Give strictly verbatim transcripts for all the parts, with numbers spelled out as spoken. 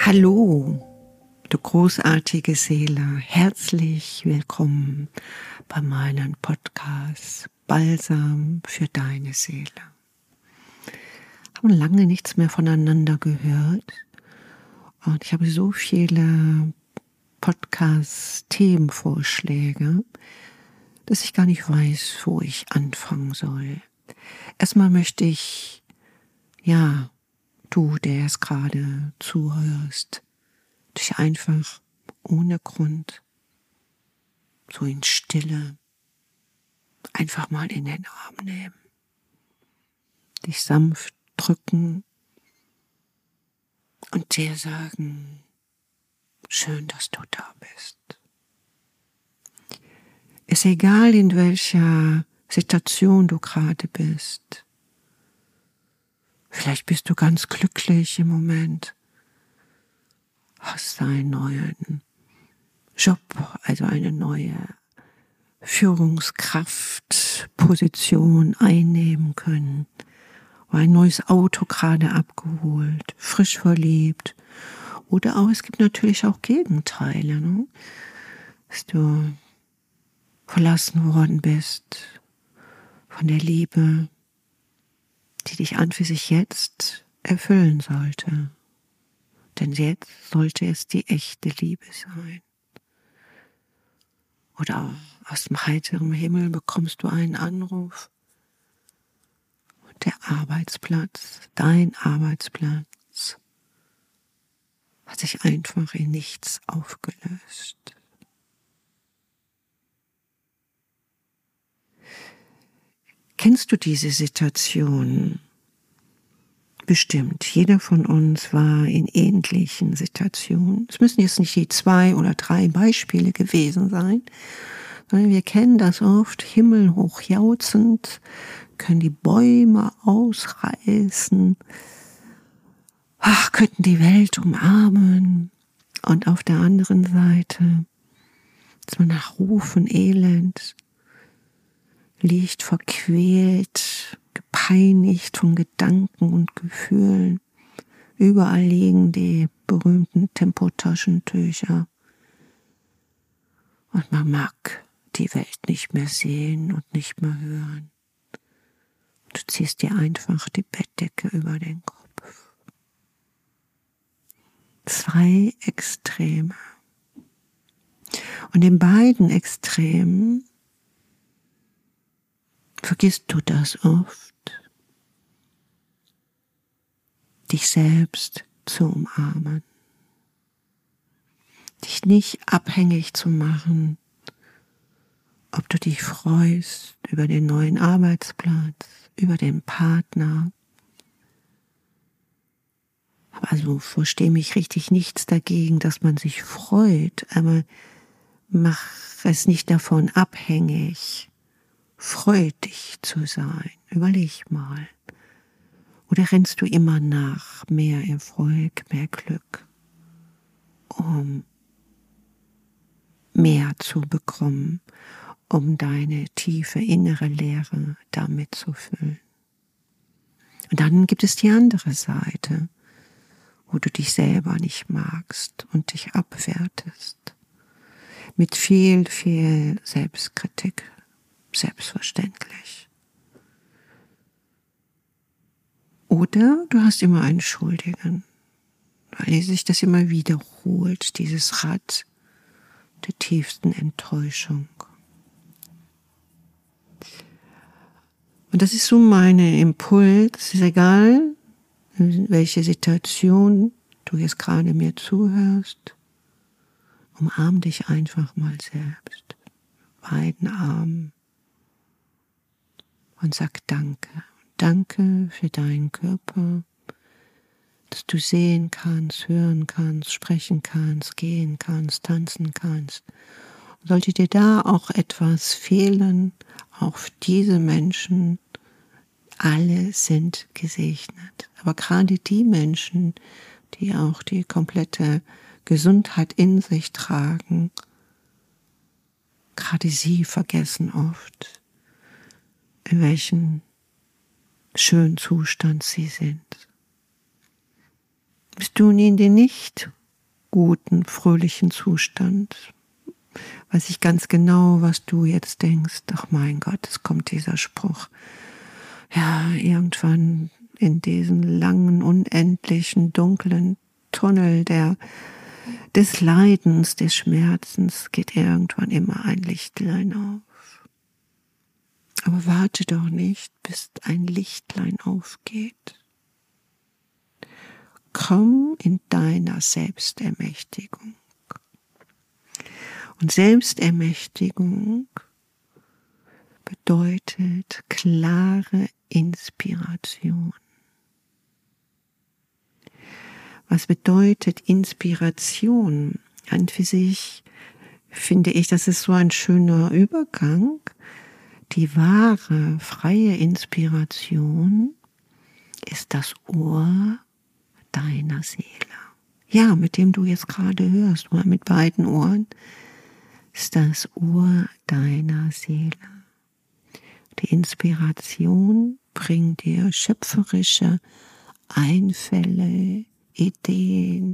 Hallo, du großartige Seele, herzlich willkommen bei meinem Podcast Balsam für deine Seele. Wir haben lange nichts mehr voneinander gehört und ich habe so viele Podcast-Themenvorschläge, dass ich gar nicht weiß, wo ich anfangen soll. Erstmal möchte ich, ja, du, der es gerade zuhörst, dich einfach ohne Grund, so in Stille, einfach mal in den Arm nehmen, dich sanft drücken und dir sagen, schön, dass du da bist. Ist egal, in welcher Situation du gerade bist. Vielleicht bist du ganz glücklich im Moment, hast einen neuen Job, also eine neue Führungskraftposition einnehmen können, oder ein neues Auto gerade abgeholt, frisch verliebt. Oder auch, es gibt natürlich auch Gegenteile, ne? Dass du verlassen worden bist von der Liebe, die dich an für sich jetzt erfüllen sollte. Denn jetzt sollte es die echte Liebe sein. Oder aus dem heiteren Himmel bekommst du einen Anruf. Und der Arbeitsplatz, dein Arbeitsplatz, hat sich einfach in nichts aufgelöst. Kennst du diese Situation? Bestimmt. Jeder von uns war in ähnlichen Situationen. Es müssen jetzt nicht die zwei oder drei Beispiele gewesen sein, sondern wir kennen das oft, himmelhoch jauchzend, können die Bäume ausreißen, ach, könnten die Welt umarmen. Und auf der anderen Seite ist man nach Rufen elend, liegt verquält, gepeinigt von Gedanken und Gefühlen. Überall liegen die berühmten Tempotaschentücher. Und man mag die Welt nicht mehr sehen und nicht mehr hören. Du ziehst dir einfach die Bettdecke über den Kopf. Zwei Extreme. Und in beiden Extremen vergisst du das oft, dich selbst zu umarmen, dich nicht abhängig zu machen, ob du dich freust über den neuen Arbeitsplatz, über den Partner. Also verstehe mich richtig, nichts dagegen, dass man sich freut, aber mach es nicht davon abhängig, freudig zu sein. Überleg mal. Oder rennst du immer nach mehr Erfolg, mehr Glück, um mehr zu bekommen, um deine tiefe innere Leere damit zu füllen? Und dann gibt es die andere Seite, wo du dich selber nicht magst und dich abwertest. Mit viel, viel Selbstkritik. Selbstverständlich. Oder du hast immer einen Schuldigen, weil sich das immer wiederholt, dieses Rad der tiefsten Enttäuschung. Und das ist so mein Impuls. Es ist egal, in welche Situation du jetzt gerade mir zuhörst. Umarm dich einfach mal selbst. Beiden Armen. Und sag Danke. Danke für deinen Körper, dass du sehen kannst, hören kannst, sprechen kannst, gehen kannst, tanzen kannst. Sollte dir da auch etwas fehlen, auch für diese Menschen, alle sind gesegnet. Aber gerade die Menschen, die auch die komplette Gesundheit in sich tragen, gerade sie vergessen oft, in welchem schönen Zustand sie sind. Bist du in den nicht guten, fröhlichen Zustand. Weiß ich ganz genau, was du jetzt denkst. Ach mein Gott, es kommt dieser Spruch. Ja, irgendwann in diesen langen, unendlichen, dunklen Tunnel der, des Leidens, des Schmerzens geht irgendwann immer ein Lichtlein auf. Aber warte doch nicht, bis ein Lichtlein aufgeht. Komm in deiner Selbstermächtigung. Und Selbstermächtigung bedeutet klare Inspiration. Was bedeutet Inspiration? An für sich finde ich, das ist so ein schöner Übergang. Die wahre, freie Inspiration ist das Ohr deiner Seele. Ja, mit dem du jetzt gerade hörst, oder mit beiden Ohren, ist das Ohr deiner Seele. Die Inspiration bringt dir schöpferische Einfälle, Ideen,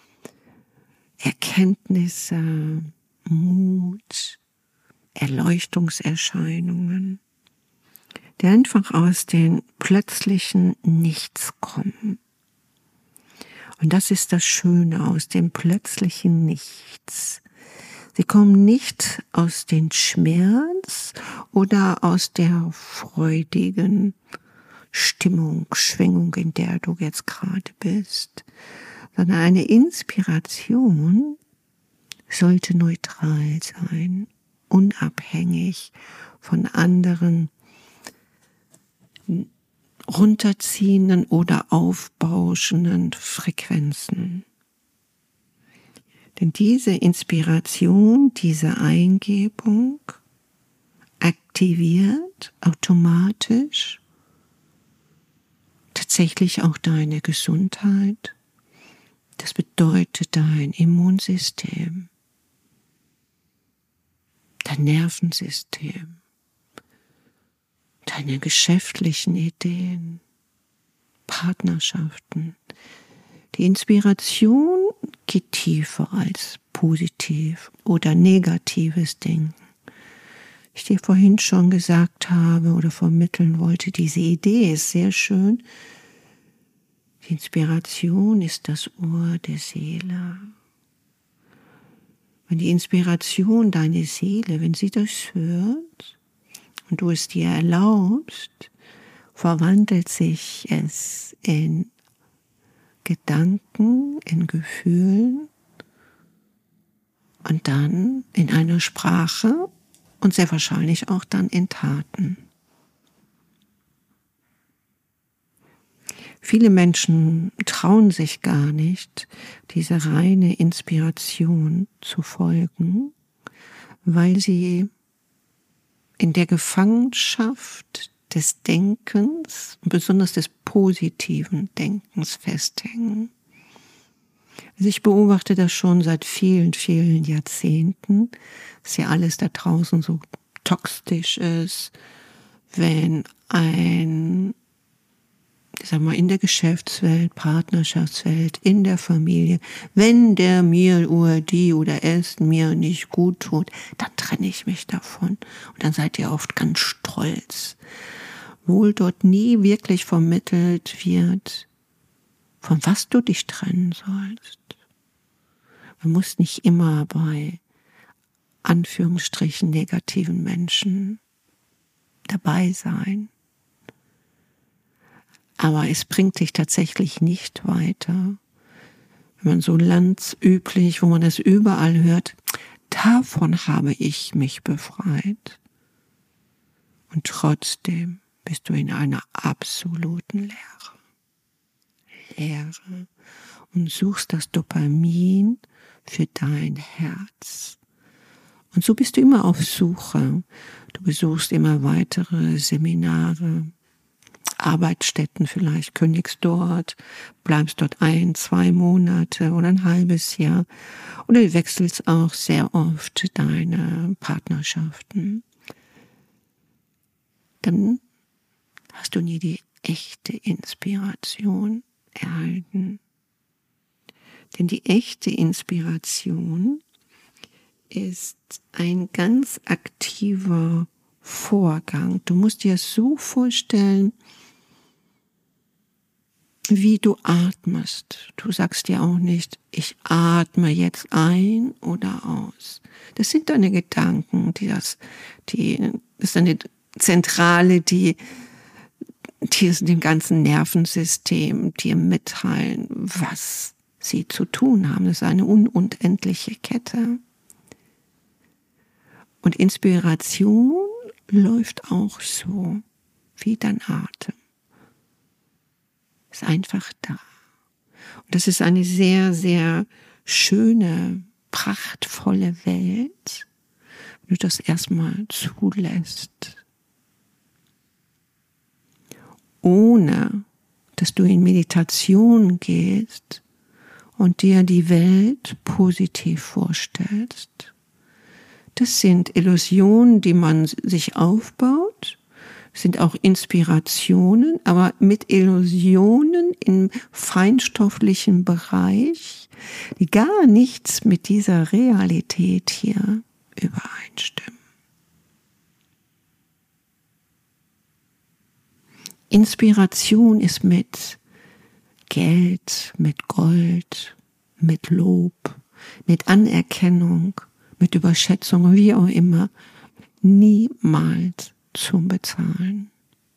Erkenntnisse, Mut, Erleuchtungserscheinungen, die einfach aus dem plötzlichen Nichts kommen. Und das ist das Schöne, aus dem plötzlichen Nichts. Sie kommen nicht aus dem Schmerz oder aus der freudigen Stimmung, Schwingung, in der du jetzt gerade bist, sondern eine Inspiration sollte neutral sein, unabhängig von anderen runterziehenden oder aufbauschenden Frequenzen. Denn diese Inspiration, diese Eingebung aktiviert automatisch tatsächlich auch deine Gesundheit. Das bedeutet dein Immunsystem, dein Nervensystem, deine geschäftlichen Ideen, Partnerschaften. Die Inspiration geht tiefer als positiv oder negatives Denken. Ich dir vorhin schon gesagt habe oder vermitteln wollte, diese Idee ist sehr schön. Die Inspiration ist das Ohr der Seele. Wenn die Inspiration deine Seele, wenn sie das hört und du es dir erlaubst, verwandelt sich es in Gedanken, in Gefühlen und dann in einer Sprache und sehr wahrscheinlich auch dann in Taten. Viele Menschen trauen sich gar nicht, dieser reine Inspiration zu folgen, weil sie in der Gefangenschaft des Denkens, besonders des positiven Denkens festhängen. Also ich beobachte das schon seit vielen, vielen Jahrzehnten, dass ja alles da draußen so toxisch ist, wenn ein, ich sag mal, in der Geschäftswelt, Partnerschaftswelt, in der Familie, wenn der mir oder die oder es mir nicht gut tut, dann trenne ich mich davon. Und dann seid ihr oft ganz stolz. Wohl dort nie wirklich vermittelt wird, von was du dich trennen sollst. Man muss nicht immer bei Anführungsstrichen negativen Menschen dabei sein. Aber es bringt dich tatsächlich nicht weiter, wenn man so landsüblich, wo man es überall hört, davon habe ich mich befreit. Und trotzdem bist du in einer absoluten Leere. Leere. Und suchst das Dopamin für dein Herz. Und so bist du immer auf Suche. Du besuchst immer weitere Seminare, Arbeitsstätten vielleicht, kündigst dort, bleibst dort ein, zwei Monate oder ein halbes Jahr. Oder du wechselst auch sehr oft deine Partnerschaften. Dann hast du nie die echte Inspiration erhalten. Denn die echte Inspiration ist ein ganz aktiver Vorgang. Du musst dir es so vorstellen, wie du atmest. Du sagst dir auch nicht, ich atme jetzt ein oder aus. Das sind deine Gedanken, die das, die, das ist eine Zentrale, die, die es dem ganzen Nervensystem dir mitteilen, was sie zu tun haben. Das ist eine unendliche Kette. Und Inspiration läuft auch so wie dein Atem. Ist einfach da. Und das ist eine sehr, sehr schöne, prachtvolle Welt, wenn du das erstmal zulässt. Ohne, dass du in Meditation gehst und dir die Welt positiv vorstellst. Das sind Illusionen, die man sich aufbaut, sind auch Inspirationen, aber mit Illusionen im feinstofflichen Bereich, die gar nichts mit dieser Realität hier übereinstimmen. Inspiration ist mit Geld, mit Gold, mit Lob, mit Anerkennung, mit Überschätzung, wie auch immer, niemals zum Bezahlen.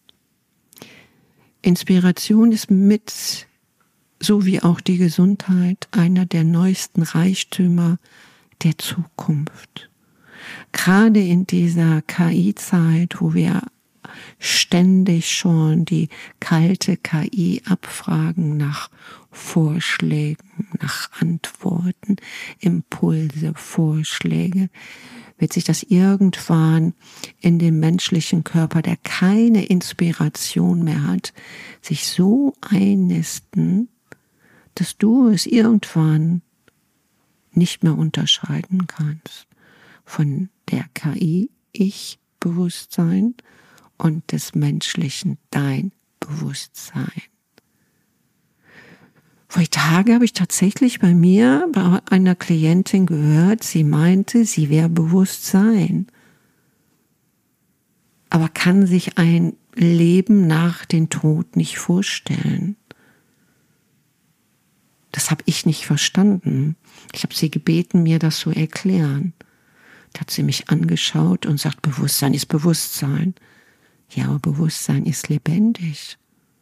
Inspiration ist mit, so wie auch die Gesundheit, einer der neuesten Reichtümer der Zukunft. Gerade in dieser K I-Zeit, wo wir ständig schon die kalte K I abfragen nach Vorschlägen, nach Antworten, Impulse, Vorschläge, wird sich das irgendwann in dem menschlichen Körper, der keine Inspiration mehr hat, sich so einnisten, dass du es irgendwann nicht mehr unterscheiden kannst von der K I, Ich-Bewusstsein, und des menschlichen Dein-Bewusstsein. Vor Tagen habe ich tatsächlich bei mir, bei einer Klientin gehört, sie meinte, sie wäre Bewusstsein, aber kann sich ein Leben nach dem Tod nicht vorstellen. Das habe ich nicht verstanden. Ich habe sie gebeten, mir das zu erklären. Da hat sie mich angeschaut und sagt, Bewusstsein ist Bewusstsein. Ja, aber Bewusstsein ist lebendig.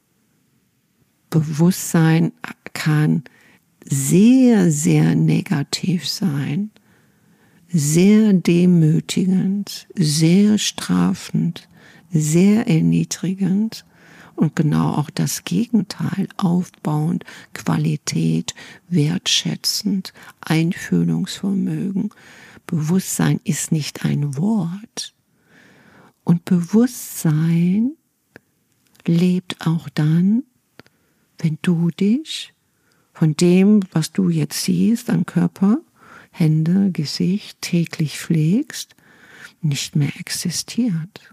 Bewusstsein kann sehr, sehr negativ sein, sehr demütigend, sehr strafend, sehr erniedrigend und genau auch das Gegenteil, aufbauend, Qualität, wertschätzend, Einfühlungsvermögen. Bewusstsein ist nicht ein Wort. Und Bewusstsein lebt auch dann, wenn du dich von dem, was du jetzt siehst an Körper, Hände, Gesicht täglich pflegst, nicht mehr existiert.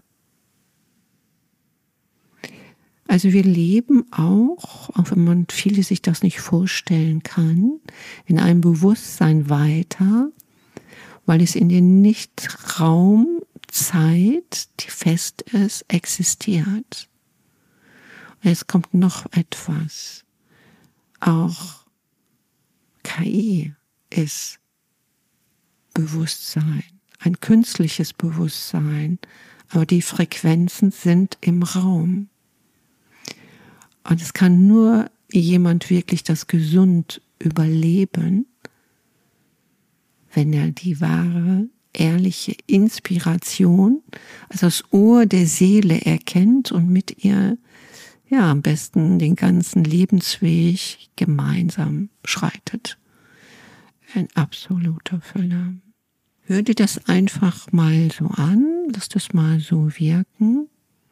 Also wir leben auch, auch wenn man viele sich das nicht vorstellen kann, in einem Bewusstsein weiter, weil es in den Nichtraum Zeit, die fest ist, existiert. Und jetzt kommt noch etwas. Auch K I ist Bewusstsein, ein künstliches Bewusstsein, aber die Frequenzen sind im Raum. Und es kann nur jemand wirklich das gesund überleben, wenn er die wahre ehrliche Inspiration, also das Ohr der Seele erkennt und mit ihr ja am besten den ganzen Lebensweg gemeinsam schreitet. Ein absoluter Füller. Hör dir das einfach mal so an, lass das mal so wirken.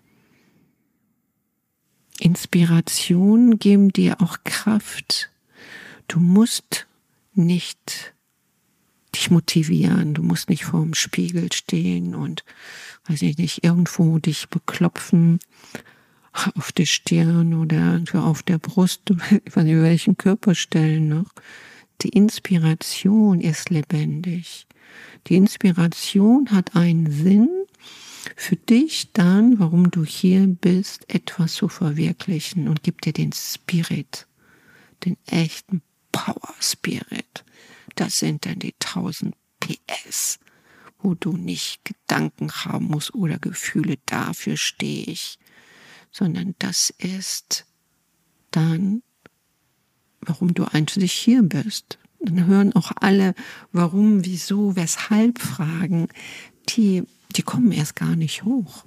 Inspirationen geben dir auch Kraft. Du musst nicht dich motivieren. Du musst nicht vorm Spiegel stehen und, weiß ich nicht, irgendwo dich beklopfen auf der Stirn oder auf der Brust, ich weiß nicht, welchen Körperstellen noch. Die Inspiration ist lebendig. Die Inspiration hat einen Sinn für dich dann, warum du hier bist, etwas zu verwirklichen, und gibt dir den Spirit, den echten Power Spirit. Das sind dann die tausend P S, wo du nicht Gedanken haben musst oder Gefühle, dafür stehe ich, sondern das ist dann, warum du eigentlich hier bist. Dann hören auch alle warum, wieso, weshalb Fragen, die, die kommen erst gar nicht hoch.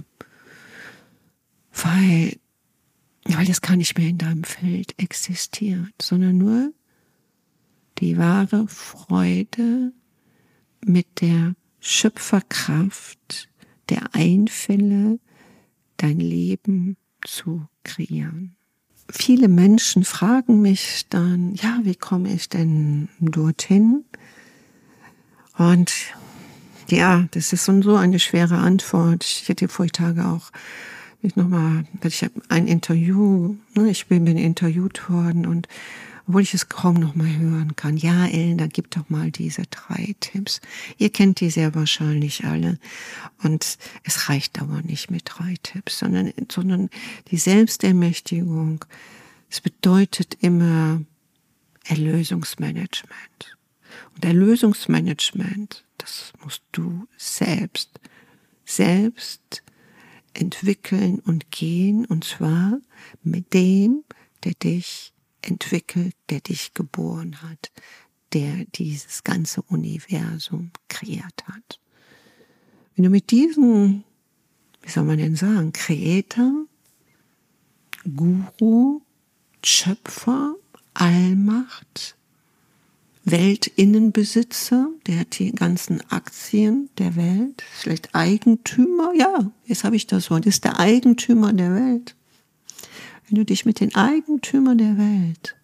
Weil, weil das gar nicht mehr in deinem Feld existiert, sondern nur die wahre Freude mit der Schöpferkraft der Einfälle, dein Leben zu kreieren. Viele Menschen fragen mich dann, ja, wie komme ich denn dorthin? Und ja, das ist so eine schwere Antwort. Ich hätte vor Tage auch ich nochmal, ich habe ein Interview, ne, ich bin, bin interviewt worden, und obwohl ich es kaum noch mal hören kann. Ja, Ellen, da gib doch mal diese drei Tipps. Ihr kennt die sehr wahrscheinlich alle. Und es reicht aber nicht mit drei Tipps, sondern, sondern die Selbstermächtigung. Es bedeutet immer Erlösungsmanagement. Und Erlösungsmanagement, das musst du selbst, selbst entwickeln und gehen, und zwar mit dem, der dich entwickelt, der dich geboren hat, der dieses ganze Universum kreiert hat. Wenn du mit diesem, wie soll man denn sagen, Creator, Guru, Schöpfer, Allmacht, Weltinnenbesitzer, der hat die ganzen Aktien der Welt, vielleicht Eigentümer, ja, jetzt habe ich das Wort, ist der Eigentümer der Welt. Wenn du dich mit den Eigentümern der Welt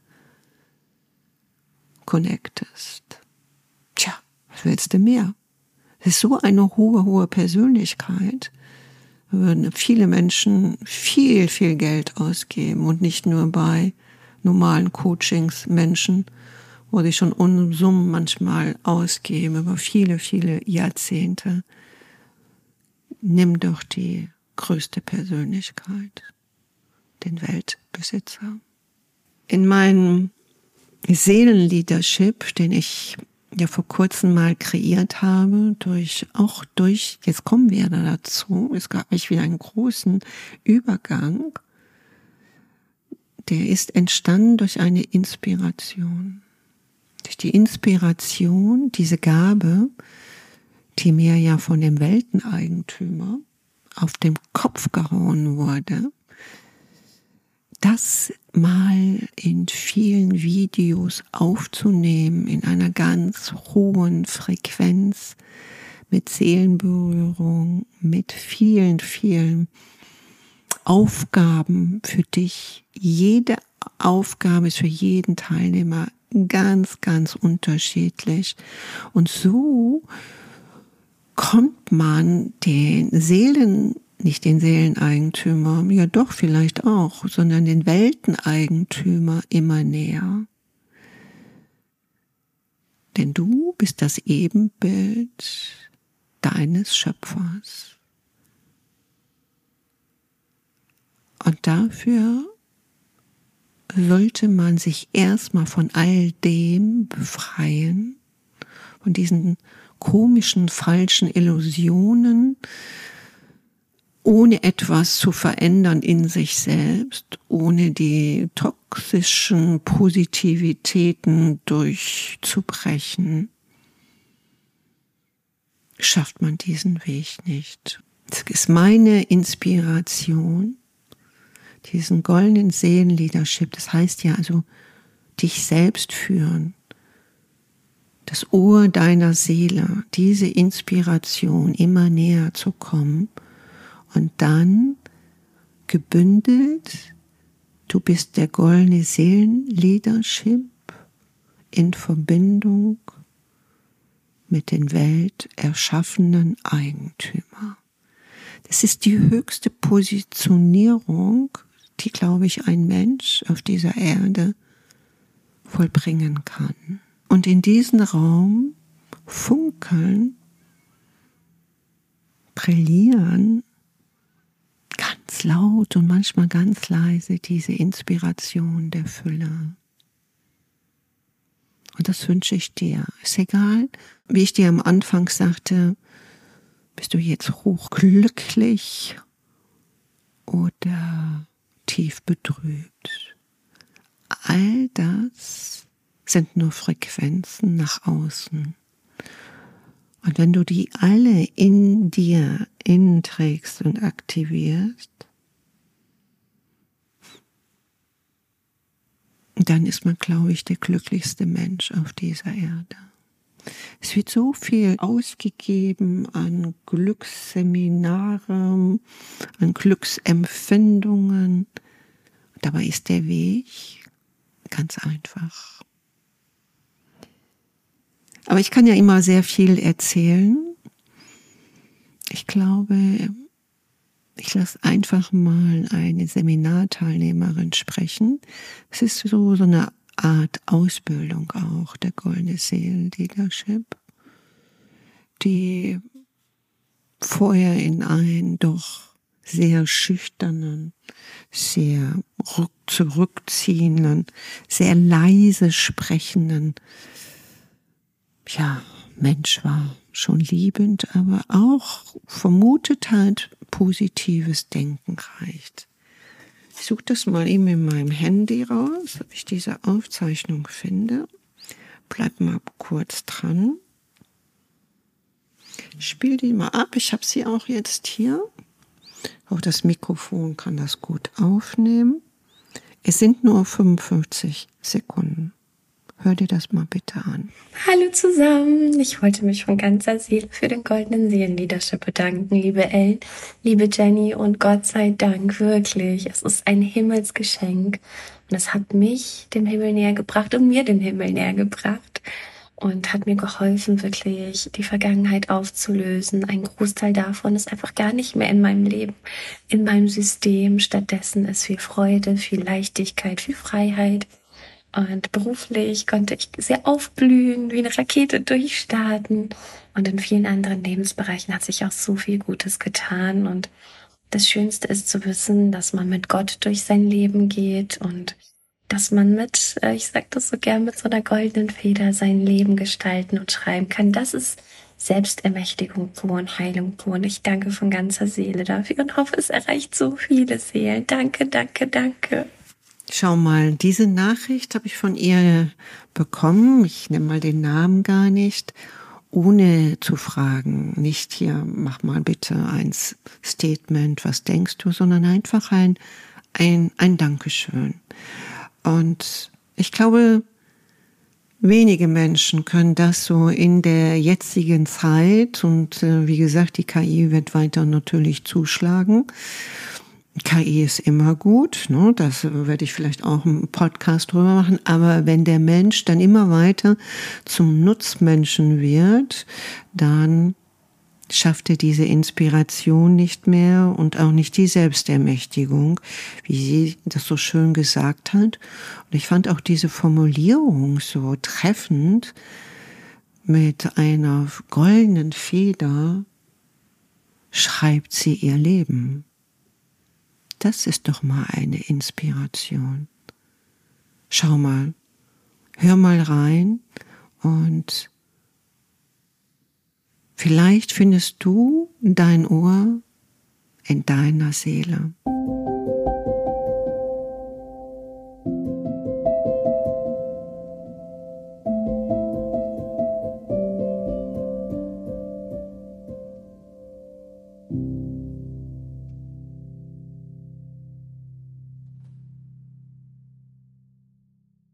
connectest, tja, was willst du mehr? Das ist so eine hohe, hohe Persönlichkeit. Da würden viele Menschen viel, viel Geld ausgeben, und nicht nur bei normalen Coachings Menschen, wo sie schon Unsummen manchmal ausgeben, über viele, viele Jahrzehnte. Nimm doch die größte Persönlichkeit, den Weltbesitzer. In meinem Seelenleadership, den ich ja vor kurzem mal kreiert habe, durch, auch durch, jetzt kommen wir da dazu, es gab mich wieder einen großen Übergang, der ist entstanden durch eine Inspiration. Durch die Inspiration, diese Gabe, die mir ja von dem Welteneigentümer auf den Kopf gehauen wurde, das mal in vielen Videos aufzunehmen, in einer ganz hohen Frequenz, mit Seelenberührung, mit vielen, vielen Aufgaben für dich. Jede Aufgabe ist für jeden Teilnehmer ganz, ganz unterschiedlich. Und so kommt man den Seelen, nicht den Seeleneigentümer, ja doch vielleicht auch, sondern den Welteneigentümer immer näher. Denn du bist das Ebenbild deines Schöpfers. Und dafür sollte man sich erstmal von all dem befreien, von diesen komischen, falschen Illusionen, ohne etwas zu verändern in sich selbst, ohne die toxischen Positivitäten durchzubrechen, schafft man diesen Weg nicht. Das ist meine Inspiration, diesen goldenen Seelenleadership, das heißt ja also dich selbst führen, das Ohr deiner Seele, diese Inspiration immer näher zu kommen und dann gebündelt, du bist der goldene Seelenleadership in Verbindung mit den welterschaffenen Eigentümer. Das ist die höchste Positionierung, die, glaube ich, ein Mensch auf dieser Erde vollbringen kann. Und in diesem Raum funkeln, brillieren, ganz laut und manchmal ganz leise diese Inspiration der Fülle. Und das wünsche ich dir. Ist egal, wie ich dir am Anfang sagte, bist du jetzt hochglücklich oder tief betrübt. All das sind nur Frequenzen nach außen. Und wenn du die alle in dir innen trägst und aktivierst, dann ist man, glaube ich, der glücklichste Mensch auf dieser Erde. Es wird so viel ausgegeben an Glücksseminaren, an Glücksempfindungen. Dabei ist der Weg ganz einfach. Aber ich kann ja immer sehr viel erzählen. Ich glaube, ich lasse einfach mal eine Seminarteilnehmerin sprechen. Es ist so, so eine Art Ausbildung auch, der Goldene Seelen-Leadership, die vorher in einen doch sehr schüchternen, sehr zurückziehenden, sehr leise sprechenden, ja, Mensch war. Schon liebend, aber auch vermutet hat, positives Denken reicht. Ich suche das mal eben in meinem Handy raus, ob ich diese Aufzeichnung finde. Bleib mal kurz dran. Spiel die mal ab. Ich habe sie auch jetzt hier. Auch das Mikrofon kann das gut aufnehmen. Es sind nur fünfundfünfzig Sekunden. Hör dir das mal bitte an. Hallo zusammen, ich wollte mich von ganzer Seele für den Goldenen Seelen-Leadership bedanken, liebe Ellen, liebe Jenny, und Gott sei Dank, wirklich, es ist ein Himmelsgeschenk und es hat mich dem Himmel näher gebracht und mir den Himmel näher gebracht und hat mir geholfen, wirklich die Vergangenheit aufzulösen. Ein Großteil davon ist einfach gar nicht mehr in meinem Leben, in meinem System. Stattdessen ist viel Freude, viel Leichtigkeit, viel Freiheit. Und beruflich konnte ich sehr aufblühen, wie eine Rakete durchstarten. Und in vielen anderen Lebensbereichen hat sich auch so viel Gutes getan. Und das Schönste ist zu wissen, dass man mit Gott durch sein Leben geht und dass man mit, ich sage das so gern, mit so einer goldenen Feder sein Leben gestalten und schreiben kann. Das ist Selbstermächtigung pur und Heilung pur. Und ich danke von ganzer Seele dafür und hoffe, es erreicht so viele Seelen. Danke, danke, danke. Schau mal, diese Nachricht habe ich von ihr bekommen. Ich nenne mal den Namen gar nicht, ohne zu fragen. Nicht hier, mach mal bitte ein Statement, was denkst du, sondern einfach ein, ein, ein Dankeschön. Und ich glaube, wenige Menschen können das so in der jetzigen Zeit, und äh, wie gesagt, die K I wird weiter natürlich zuschlagen. K I ist immer gut, ne? Das werde ich vielleicht auch einen Podcast drüber machen, aber wenn der Mensch dann immer weiter zum Nutzmenschen wird, dann schafft er diese Inspiration nicht mehr und auch nicht die Selbstermächtigung, wie sie das so schön gesagt hat. Und ich fand auch diese Formulierung so treffend, mit einer goldenen Feder schreibt sie ihr Leben. Das ist doch mal eine Inspiration. Schau mal, hör mal rein und vielleicht findest du dein Ohr in deiner Seele.